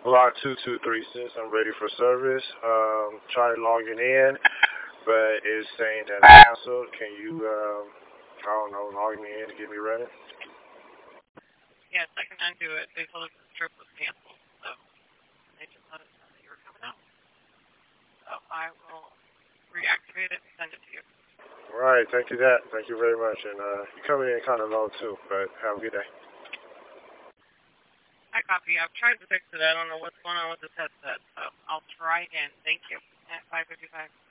Lot 2236, I'm ready for service. Tried logging in, but it's saying that I canceled. Can you, I don't know, log me in to get me running? Yes, I can undo it. They told us the trip was canceled, so they just let us know that you were coming out. So I will reactivate it and send it to you. All right, thank you that. Thank you very much. And you're coming in kind of low too, but have a good day. I copy. I've tried to fix it. I don't know what's going on with this headset, so I'll try again. Thank you. At 5:55.